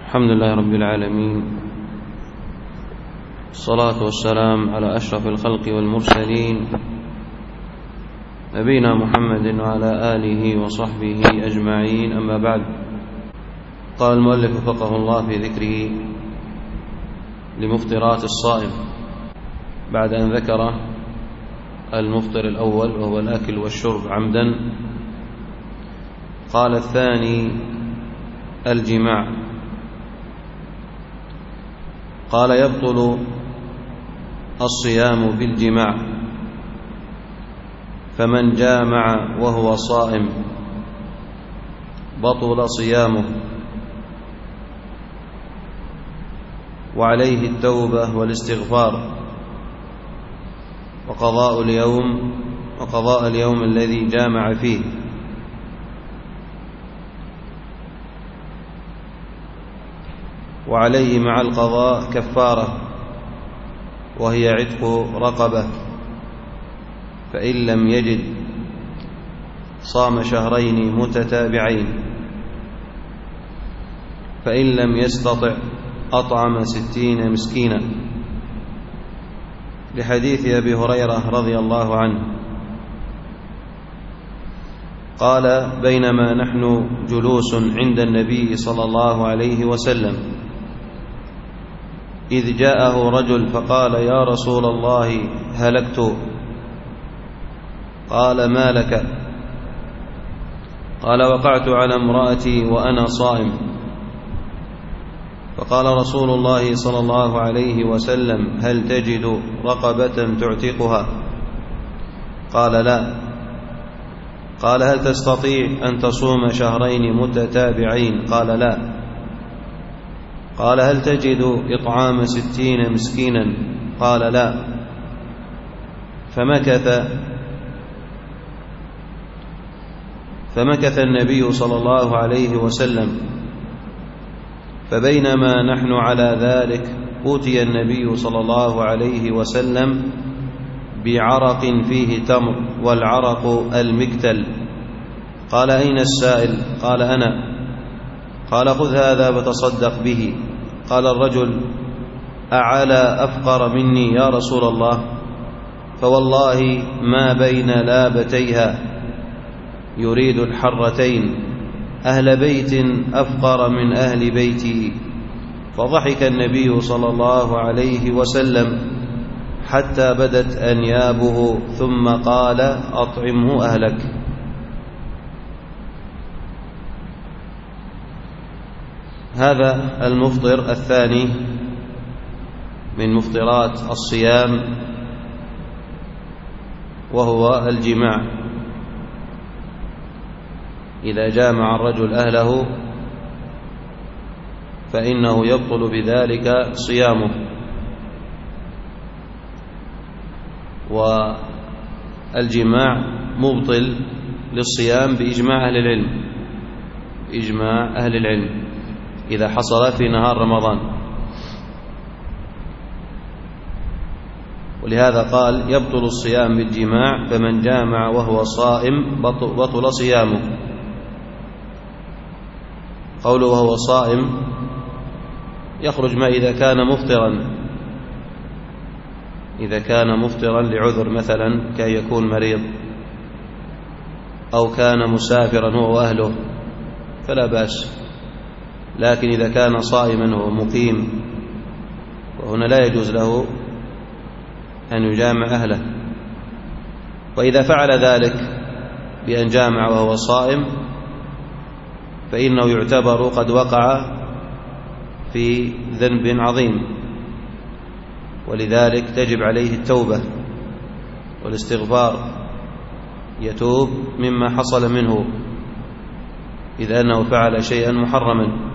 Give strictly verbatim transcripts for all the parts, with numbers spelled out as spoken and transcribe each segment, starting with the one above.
الحمد لله رب العالمين، الصلاة والسلام على أشرف الخلق والمرسلين نبينا محمد وعلى آله وصحبه أجمعين. أما بعد، قال المؤلف وفقه الله في ذكره لمفطرات الصائم بعد أن ذكر المفطر الأول وهو الأكل والشرب عمدا، قال الثاني الجماع. قال يبطل الصيام بالجماع، فمن جامع وهو صائم بطل صيامه، وعليه التوبة والاستغفار وقضاء اليوم وقضاء اليوم الذي جامع فيه. وعليه مع القضاء كفارة، وهي عتق رقبة، فإن لم يجد صام شهرين متتابعين، فإن لم يستطع أطعم ستين مسكينا، لحديث أبي هريرة رضي الله عنه قال: بينما نحن جلوس عند النبي صلى الله عليه وسلم إذ جاءه رجل فقال: يا رسول الله هلكت. قال: ما لك؟ قال: وقعت على امرأتي وأنا صائم. فقال رسول الله صلى الله عليه وسلم: هل تجد رقبة تعتقها؟ قال: لا. قال: هل تستطيع أن تصوم شهرين متتابعين؟ قال: لا. قال: هل تجد إطعام ستين مسكينا؟ قال: لا. فمكث فمكث النبي صلى الله عليه وسلم، فبينما نحن على ذلك أوتي النبي صلى الله عليه وسلم بعرق فيه تمر، والعرق المكتل. قال: أين السائل؟ قال: أنا. قال: خذ هذا وتصدق به. قال الرجل: أعلى أفقر مني يا رسول الله؟ فوالله ما بين لابتيها، يريد الحرتين، أهل بيت أفقر من أهل بيتي. فضحك النبي صلى الله عليه وسلم حتى بدت أنيابه، ثم قال: أطعمه أهلك. هذا المفطر الثاني من مفطرات الصيام، وهو الجماع. إذا جامع الرجل أهله فإنه يبطل بذلك صيامه. والجماع مبطل للصيام بإجماع أهل العلم إجماع أهل العلم إذا حصل في نهار رمضان. ولهذا قال: يبطل الصيام بالجماع، فمن جامع وهو صائم بطل صيامه. قوله وهو صائم يخرج ما إذا كان مفطرا إذا كان مفطرا لعذر، مثلا كأن يكون مريض، أو كان مسافرا هو وأهله فلا بأس. لكن إذا كان صائما وهو مقيم، وهنا لا يجوز له أن يجامع أهله. وإذا فعل ذلك بأن جامع وهو صائم فإنه يعتبر قد وقع في ذنب عظيم، ولذلك تجب عليه التوبة والاستغفار، يتوب مما حصل منه إذا أنه فعل شيئا محرما.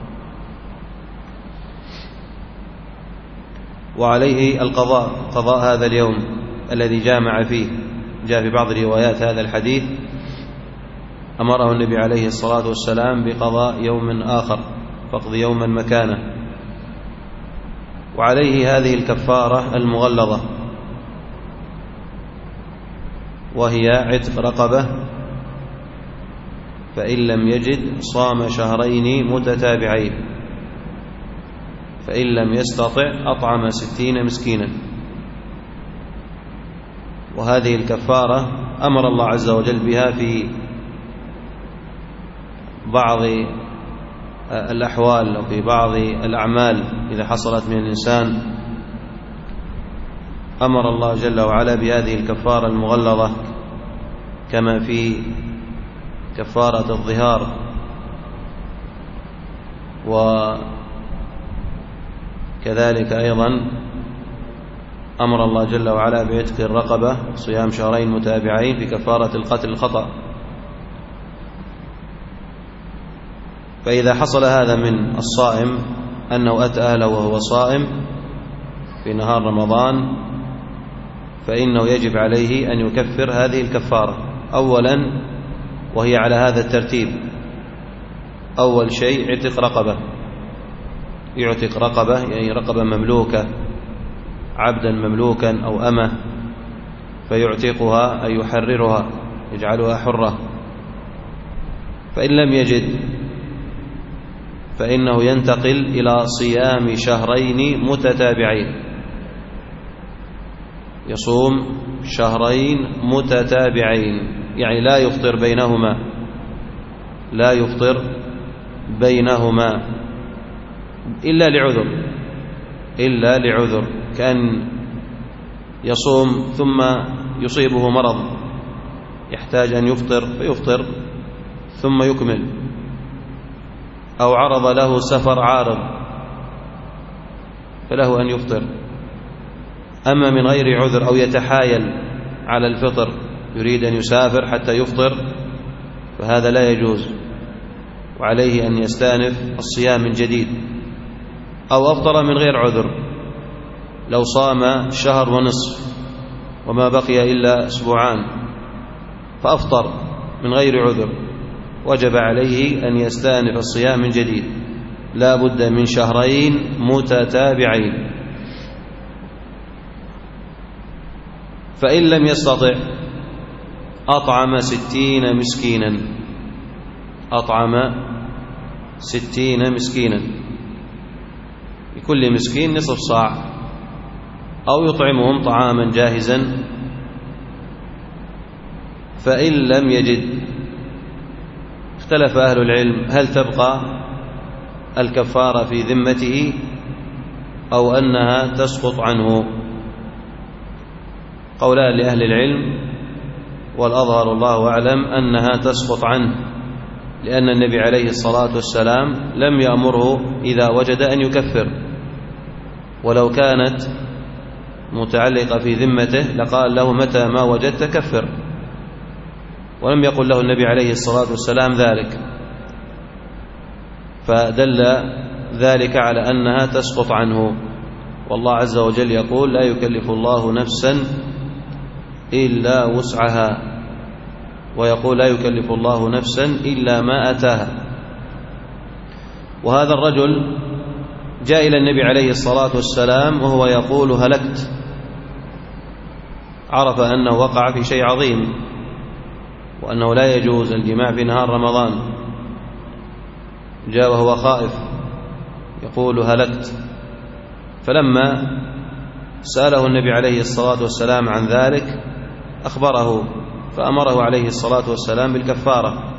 وعليه القضاء، قضاء هذا اليوم الذي جامع فيه. جاء في بعض روايات هذا الحديث أمره النبي عليه الصلاة والسلام بقضاء يوم آخر، فاقضي يوما مكانه. وعليه هذه الكفارة المغلظة، وهي عتق رقبة، فإن لم يجد صام شهرين متتابعين، فإن لم يستطع أطعم ستين مسكينا. وهذه الكفارة أمر الله عز وجل بها في بعض الأحوال أو في بعض الأعمال إذا حصلت من الإنسان، أمر الله جل وعلا بهذه الكفارة المغلظة كما في كفارة الظهار، وكذلك أيضا أمر الله جل وعلا بعتق الرقبة صيام شهرين متابعين في كفارة القتل الخطأ. فإذا حصل هذا من الصائم أنه أتى أهله وهو صائم في نهار رمضان فإنه يجب عليه أن يكفر هذه الكفارة أولا، وهي على هذا الترتيب: أول شيء عتق رقبة، يعتق رقبة يعني رقبة مملوكة، عبدا مملوكا أو أمة، فيعتقها أي يحررها يجعلها حرة. فإن لم يجد فإنه ينتقل إلى صيام شهرين متتابعين، يصوم شهرين متتابعين يعني لا يفطر بينهما، لا يفطر بينهما إلا لعذر، إلا لعذر كأن يصوم ثم يصيبه مرض يحتاج أن يفطر فيفطر ثم يكمل، أو عرض له سفر عارض فله أن يفطر. أما من غير عذر أو يتحايل على الفطر يريد أن يسافر حتى يفطر فهذا لا يجوز، وعليه أن يستأنف الصيام من جديد. أو أفطر من غير عذر، لو صام شهر ونصف وما بقي إلا أسبوعان فأفطر من غير عذر وجب عليه أن يستأنف الصيام من جديد، لا بد من شهرين متتابعين. فإن لم يستطع أطعم ستين مسكينا، أطعم ستين مسكينا، لكل مسكين نصف صاع، أو يطعمهم طعاما جاهزا. فإن لم يجد اختلف أهل العلم هل تبقى الكفارة في ذمته أو أنها تسقط عنه. قولان لأهل العلم، والأظهر الله أعلم أنها تسقط عنه، لأن النبي عليه الصلاة والسلام لم يأمره إذا وجد أن يكفر، ولو كانت متعلقة في ذمته لقال له متى ما وجدت كفر، ولم يقل له النبي عليه الصلاة والسلام ذلك، فدل ذلك على أنها تسقط عنه. والله عز وجل يقول: لا يكلف الله نفسا إلا وسعها، ويقول: لا يكلف الله نفسا إلا ما أتاها. وهذا الرجل جاء إلى النبي عليه الصلاة والسلام وهو يقول: هلكت، عرف أنه وقع في شيء عظيم وأنه لا يجوز الجماع في نهار رمضان، جاء وهو خائف يقول: هلكت. فلما سأله النبي عليه الصلاة والسلام عن ذلك أخبره، فأمره عليه الصلاة والسلام بالكفارة.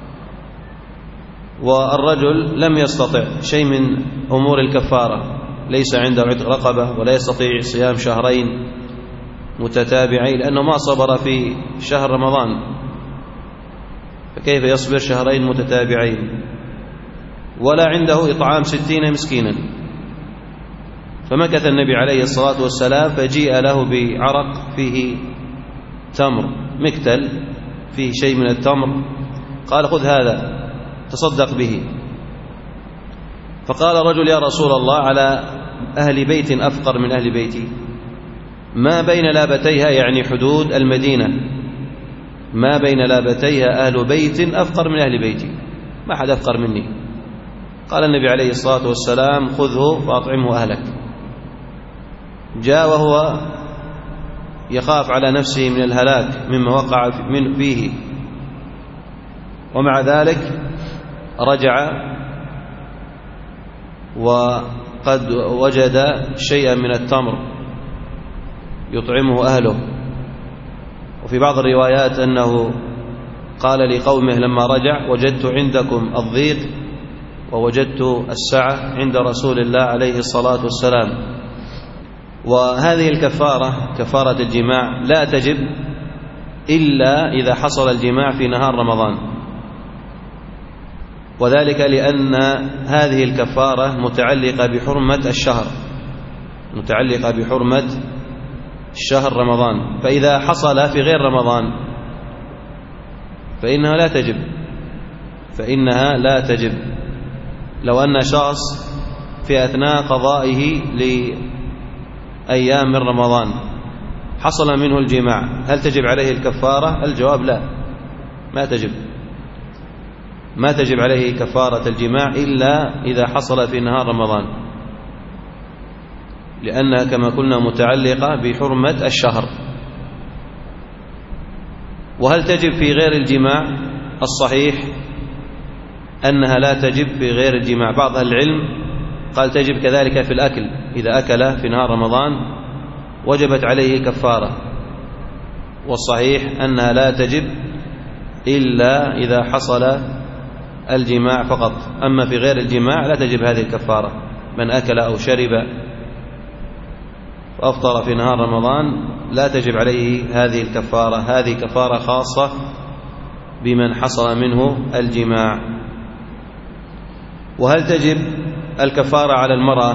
والرجل لم يستطع شيء من أمور الكفارة، ليس عنده عتق رقبة ولا يستطيع صيام شهرين متتابعين لأنه ما صبر في شهر رمضان، فكيف يصبر شهرين متتابعين؟ ولا عنده إطعام ستين مسكينا. فمكث النبي عليه الصلاة والسلام، فجيء له بعرق فيه تمر، مكتل فيه شيء من التمر، قال: خذ هذا تصدق به. فقال الرجل: يا رسول الله، على أهل بيت أفقر من أهل بيتي، ما بين لابتيها يعني حدود المدينة، ما بين لابتيها أهل بيت أفقر من أهل بيتي، ما حد أفقر مني. قال النبي عليه الصلاة والسلام: خذه فأطعمه أهلك. جاء وهو يخاف على نفسه من الهلاك مما وقع فيه، ومع ذلك رجع وقد وجد شيئا من التمر يطعمه أهله. وفي بعض الروايات أنه قال لقومه لما رجع: وجدت عندكم الضيق ووجدت السعة عند رسول الله عليه الصلاة والسلام. وهذه الكفارة كفارة الجماع لا تجب إلا إذا حصل الجماع في نهار رمضان، وذلك لأن هذه الكفارة متعلقة بحرمة الشهر، متعلقة بحرمة الشهر رمضان، فإذا حصل في غير رمضان فإنها لا تجب فإنها لا تجب لو أن شخص في أثناء قضائه لأيام من رمضان حصل منه الجماع، هل تجب عليه الكفارة؟ الجواب لا، ما تجب ما تجب عليه كفارة الجماع إلا إذا حصل في نهار رمضان، لأنها كما قلنا متعلقة بحرمة الشهر. وهل تجب في غير الجماع؟ الصحيح أنها لا تجب في غير الجماع. بعض أهل العلم قال تجب كذلك في الأكل، إذا أكل في نهار رمضان وجبت عليه كفارة، والصحيح أنها لا تجب إلا إذا حصل الجماع فقط، أما في غير الجماع لا تجب هذه الكفارة. من أكل أو شرب وأفطر في نهار رمضان لا تجب عليه هذه الكفارة، هذه كفارة خاصة بمن حصل منه الجماع. وهل تجب الكفارة على المرأة؟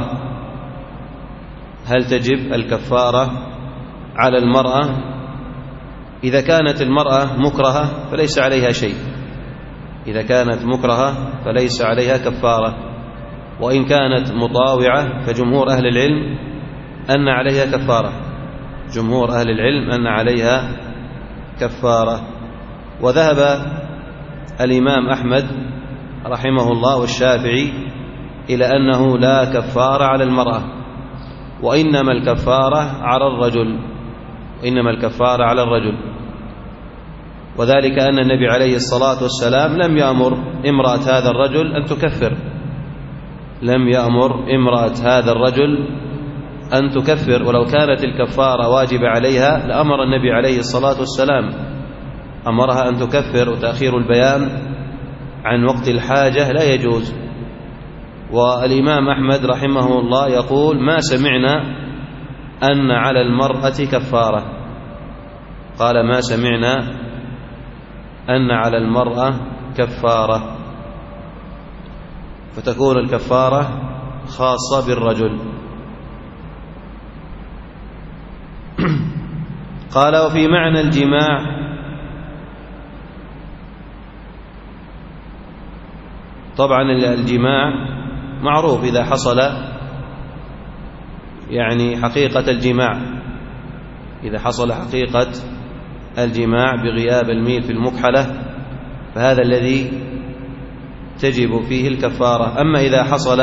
هل تجب الكفارة على المرأة؟ إذا كانت المرأة مكرهة فليس عليها شيء، إذا كانت مكرهة فليس عليها كفارة. وإن كانت مطاوعة فجمهور أهل العلم أن عليها كفارة، جمهور أهل العلم أن عليها كفارة. وذهب الإمام أحمد رحمه الله والشافعي إلى أنه لا كفارة على المرأة، وإنما الكفارة على الرجل، وإنما الكفارة على الرجل، وذلك أن النبي عليه الصلاة والسلام لم يأمر امرأة هذا الرجل أن تكفر، لم يأمر امرأة هذا الرجل أن تكفر، ولو كانت الكفارة واجبة عليها لأمر النبي عليه الصلاة والسلام، أمرها أن تكفر، وتأخير البيان عن وقت الحاجة لا يجوز. والإمام أحمد رحمه الله يقول: ما سمعنا أن على المرأة كفارة، قال: ما سمعنا أن على المرأة كفارة، فتكون الكفارة خاصة بالرجل. قال: وفي معنى الجماع طبعا الجماع معروف إذا حصل يعني حقيقة الجماع، إذا حصل حقيقة الجماع بغياب الميل في المكحلة فهذا الذي تجب فيه الكفارة. أما إذا حصل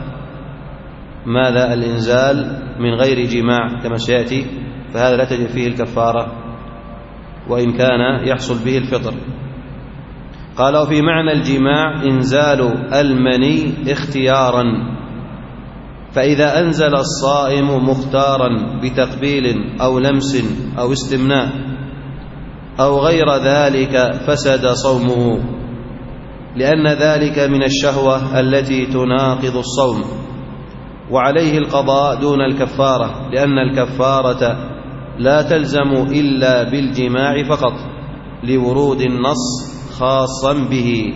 ماذا الإنزال من غير جماع كما سيأتي فهذا لا تجب فيه الكفارة وإن كان يحصل به الفطر. قال: وفي معنى الجماع إنزال المني اختيارا، فإذا أنزل الصائم مختارا بتقبيل أو لمس أو استمناء أو غير ذلك فسد صومه، لأن ذلك من الشهوة التي تناقض الصوم، وعليه القضاء دون الكفارة، لأن الكفارة لا تلزم إلا بالجماع فقط لورود النص خاصا به.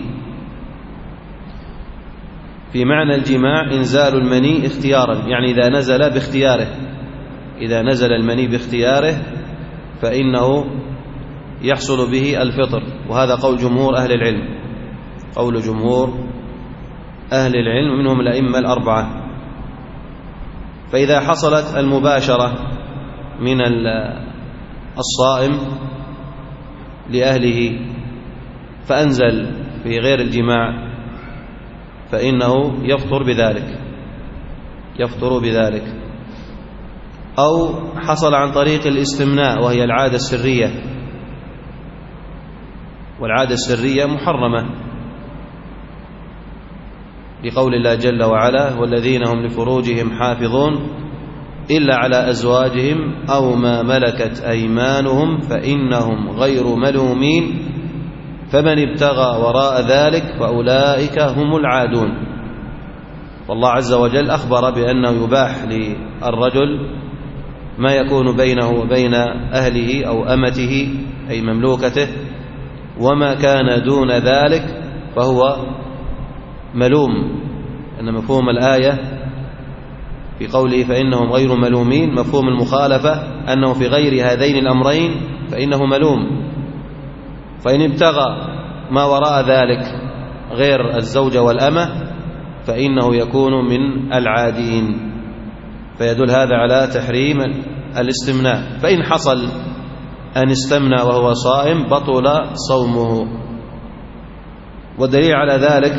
في معنى الجماع إنزال المني اختيارا، يعني إذا نزل باختياره، إذا نزل المني باختياره فإنه يحصل به الفطر، وهذا قول جمهور أهل العلم، قول جمهور أهل العلم منهم الأئمة الأربعة. فإذا حصلت المباشرة من الصائم لأهله فأنزل في غير الجماع فإنه يفطر بذلك، يفطر بذلك. أو حصل عن طريق الاستمناء وهي العادة السرية، والعادة السرية محرمة، لقول الله جل وعلا: والذين هم لفروجهم حافظون إلا على أزواجهم أو ما ملكت أيمانهم فإنهم غير ملومين فمن ابتغى وراء ذلك فأولئك هم العادون. والله عز وجل أخبر بأنه يباح للرجل ما يكون بينه وبين أهله أو أمته أي مملوكته، وما كان دون ذلك فهو ملوم. أن مفهوم الآية في قوله فإنهم غير ملومين مفهوم المخالفة أنه في غير هذين الأمرين فإنه ملوم. فإن ابتغى ما وراء ذلك غير الزوجة والأمة فإنه يكون من العادين، فيدل هذا على تحريم الاستمناء. فإن حصل أن استمنى وهو صائم بطل صومه. والدليل على ذلك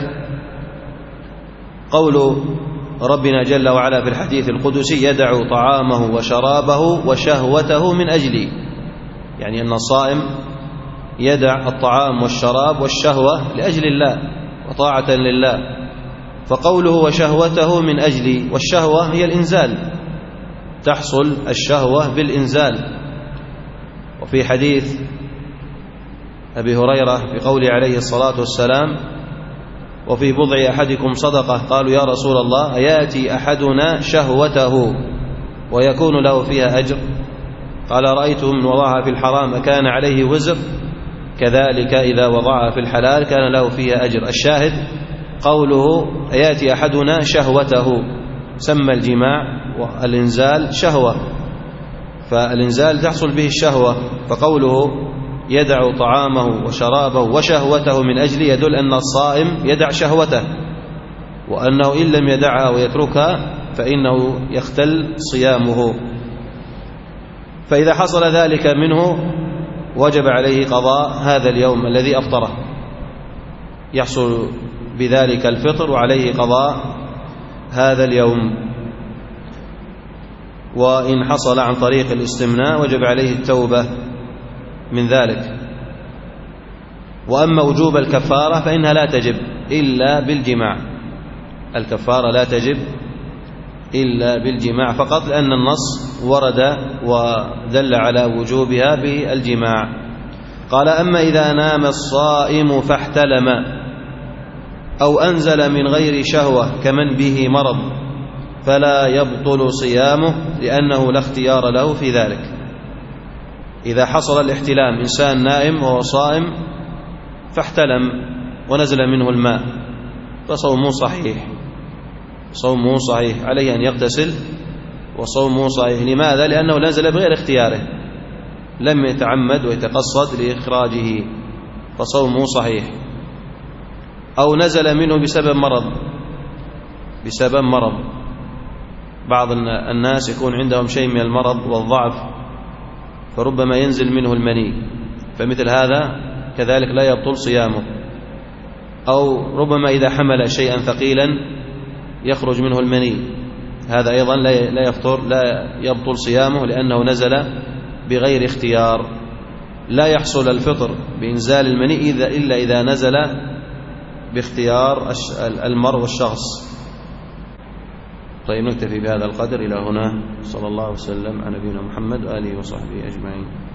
قول ربنا جل وعلا في الحديث القدسي: يدع طعامه وشرابه وشهوته من أجلي، يعني أن الصائم يدع الطعام والشراب والشهوة لأجل الله وطاعة لله. فقوله وشهوته من أجلي، والشهوة هي الإنزال، تحصل الشهوة بالإنزال. وفي حديث أبي هريرة في قوله عليه الصلاة والسلام: وفي بضع أحدكم صدقة، قالوا يا رسول الله أياتي أحدنا شهوته ويكون له فيها أجر؟ قال رأيته من وضعها في الحرام أكان عليه وزر؟ كذلك إذا وضعها في الحلال كان له فيها أجر. الشاهد قوله أياتي أحدنا شهوته، سمى الجماع والإنزال شهوة، فالإنزال تحصل به الشهوة. فقوله يدع طعامه وشرابه وشهوته من أجل يدل أن الصائم يدع شهوته، وأنه إن لم يدعها ويتركها فإنه يختل صيامه. فإذا حصل ذلك منه وجب عليه قضاء هذا اليوم الذي أفطره، يحصل بذلك الفطر وعليه قضاء هذا اليوم. وإن حصل عن طريق الاستمناء وجب عليه التوبة من ذلك. وأما وجوب الكفارة فإنها لا تجب إلا بالجماع، الكفارة لا تجب إلا بالجماع فقط، لأن النص ورد ودل على وجوبها بالجماع. قال: أما إذا نام الصائم فاحتلم أو أنزل من غير شهوة كمن به مرض فلا يبطل صيامه لأنه لا اختيار له في ذلك. إذا حصل الاحتلام، إنسان نائم وهو صائم فاحتلم ونزل منه الماء فصومه صحيح، صومه صحيح، عليه أن يغتسل وصومه صحيح. لماذا؟ لأنه نزل بغير اختياره، لم يتعمد ويتقصد لإخراجه، فصومه صحيح. أو نزل منه بسبب مرض، بسبب مرض، بعض الناس يكون عندهم شيء من المرض والضعف فربما ينزل منه المني، فمثل هذا كذلك لا يبطل صيامه. أو ربما إذا حمل شيئا ثقيلا يخرج منه المني، هذا أيضا لا يفطر لا يبطل صيامه لأنه نزل بغير اختيار. لا يحصل الفطر بإنزال المني إلا إذا نزل باختيار المرء والشخص. طيب، نكتفي بهذا القدر إلى هنا. صلى الله وسلم على نبينا محمد وآله وصحبه أجمعين.